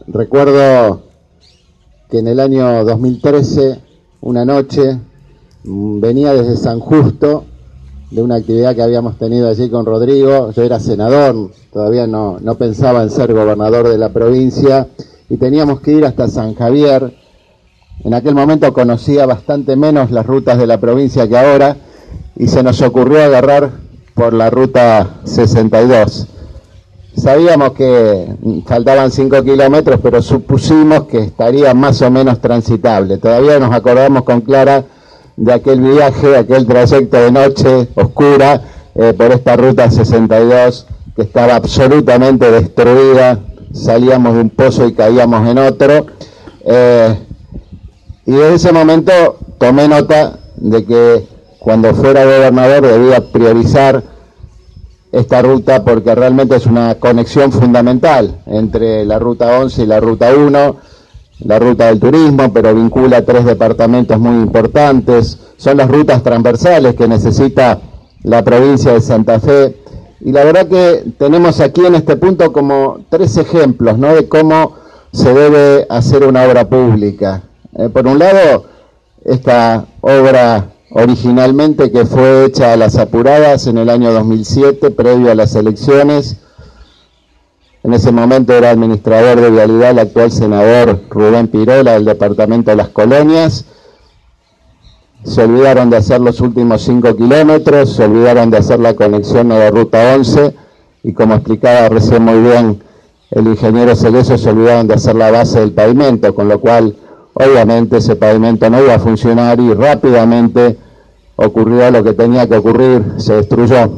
Recuerdo que en el año 2013, una noche, venía desde San Justo, de una actividad que habíamos tenido allí con Rodrigo. Yo era senador, todavía no pensaba en ser gobernador de la provincia, y teníamos que ir hasta San Javier. En aquel momento conocía bastante menos las rutas de la provincia que ahora, y se nos ocurrió agarrar por la ruta 62. Sabíamos que faltaban 5 kilómetros, pero supusimos que estaría más o menos transitable. Todavía nos acordamos con Clara de aquel viaje, aquel trayecto de noche oscura por esta ruta 62, que estaba absolutamente destruida. Salíamos de un pozo y caíamos en otro. Y en ese momento tomé nota de que cuando fuera gobernador debía priorizar esta ruta, porque realmente es una conexión fundamental entre la ruta 11 y la ruta 1, la ruta del turismo, pero vincula 3 departamentos muy importantes. Son las rutas transversales que necesita la provincia de Santa Fe, y la verdad que tenemos aquí en este punto como 3 ejemplos, ¿no?, de cómo se debe hacer una obra pública. Por un lado, esta obra originalmente que fue hecha a las apuradas en el año 2007, previo a las elecciones. En ese momento era administrador de vialidad el actual senador Rubén Pirola del departamento de Las Colonias. Se olvidaron de hacer los últimos 5 kilómetros, se olvidaron de hacer la conexión a la ruta 11, y como explicaba recién muy bien el ingeniero Cerezo, se olvidaron de hacer la base del pavimento, con lo cual obviamente ese pavimento no iba a funcionar, y rápidamente ocurrió lo que tenía que ocurrir, se destruyó.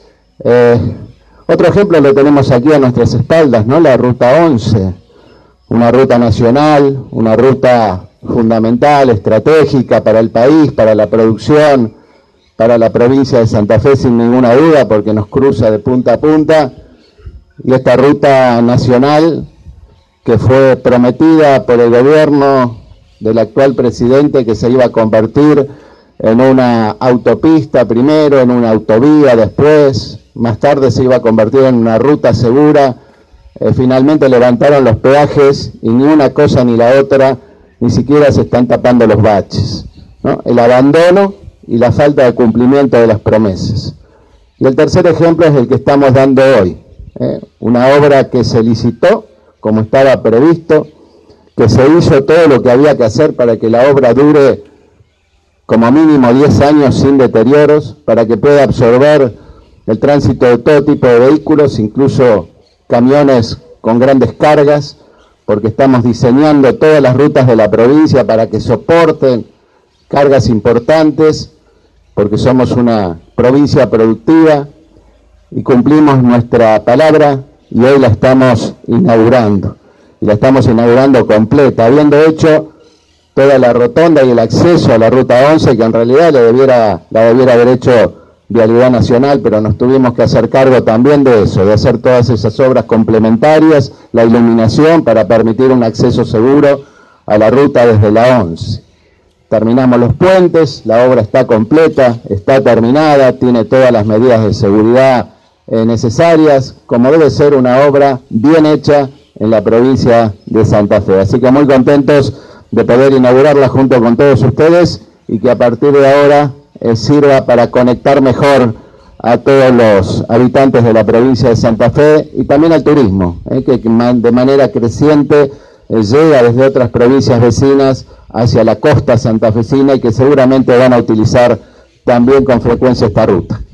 Otro ejemplo lo tenemos aquí a nuestras espaldas, ¿no? La ruta 11, una ruta nacional, una ruta fundamental, estratégica para el país, para la producción, para la provincia de Santa Fe, sin ninguna duda, porque nos cruza de punta a punta. Y esta ruta nacional, que fue prometida por el gobierno del actual presidente, que se iba a convertir en una autopista primero, en una autovía después, más tarde se iba a convertir en una ruta segura. Finalmente levantaron los peajes y ni una cosa ni la otra, ni siquiera se están tapando los baches, ¿no? El abandono y la falta de cumplimiento de las promesas. Y el tercer ejemplo es el que estamos dando hoy, una obra que se licitó como estaba previsto, que se hizo todo lo que había que hacer para que la obra dure como mínimo 10 años sin deterioros, para que pueda absorber el tránsito de todo tipo de vehículos, incluso camiones con grandes cargas, porque estamos diseñando todas las rutas de la provincia para que soporten cargas importantes, porque somos una provincia productiva y cumplimos nuestra palabra, y hoy la estamos inaugurando, y la estamos inaugurando completa, habiendo hecho toda la rotonda y el acceso a la ruta 11, que en realidad la debiera haber hecho Vialidad Nacional, pero nos tuvimos que hacer cargo también de eso, de hacer todas esas obras complementarias, la iluminación para permitir un acceso seguro a la ruta desde la 11. Terminamos los puentes, la obra está completa, está terminada, tiene todas las medidas de seguridad necesarias, como debe ser una obra bien hecha en la provincia de Santa Fe. Así que muy contentos de poder inaugurarla junto con todos ustedes, y que a partir de ahora sirva para conectar mejor a todos los habitantes de la provincia de Santa Fe, y también al turismo, que de manera creciente llega desde otras provincias vecinas hacia la costa santafesina, y que seguramente van a utilizar también con frecuencia esta ruta.